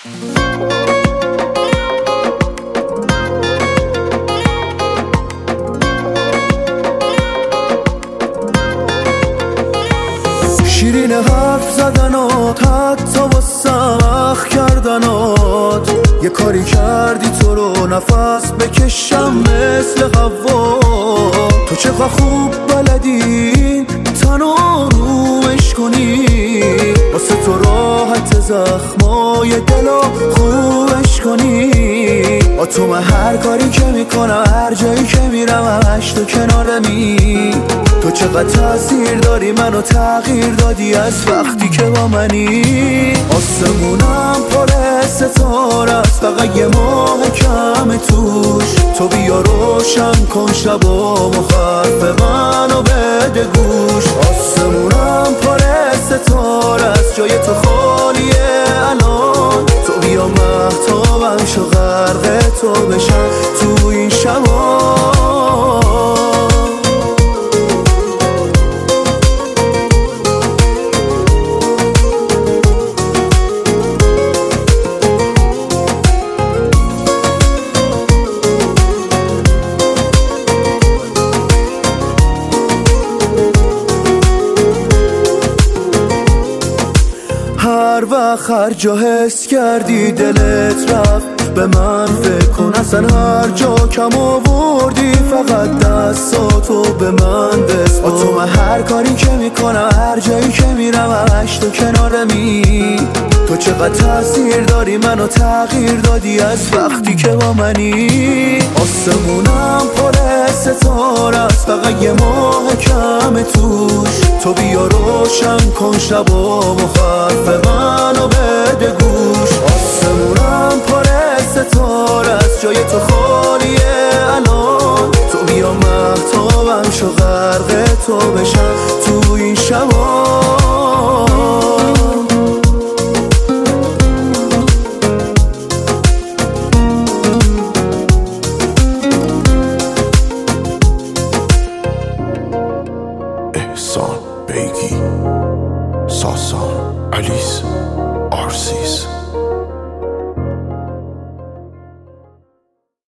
شیرین حرف زدنات، حتی با سخت کردنات، یه کاری کردی تو رو نفس بکشم مثل حوا. تو چقدر خوب بلدی تن آرومش کنی، واسه تو راحت زخمای دلو خوبش کنی. با تو من هر کاری که میکنم، هر جایی که میرم همش تو کنارمی. تو چقدر تاثیر داری، منو تغییر دادی از وقتی که با منی. آسمونم پر ستاره است، فقط یه ماه کم توش. تو بیا روشن کن شبامو، حرف منو بده گوش. آسمونم پر ستاره است، جای تو خالیه الان. تو بیا مهتابم شو، غرق تو بشم تو این شبا. هر وقت هر جا حس کردی دلت رفت، به من فکر کن. اصلا هر جا کم آوردی، فقط دستاتو به من بسپار. با تو من هر کاری که میکنم، هر جایی که میرم همش تو کنارمی. تو چقدر تاثیر داری، منو تغییر دادی از وقتی که با منی. آسمونم پر ستاره است، فقط یه ماه کم توش. تو بیا روشن کن شبامو، حرف منو بده گوش. آسمونم پر ستاره است، جای تو خالیه الان. تو بیا مهتابم شو، غرق تو بشم تو این شبا. احسان بیگی، ساسان، الیس، آرسیس.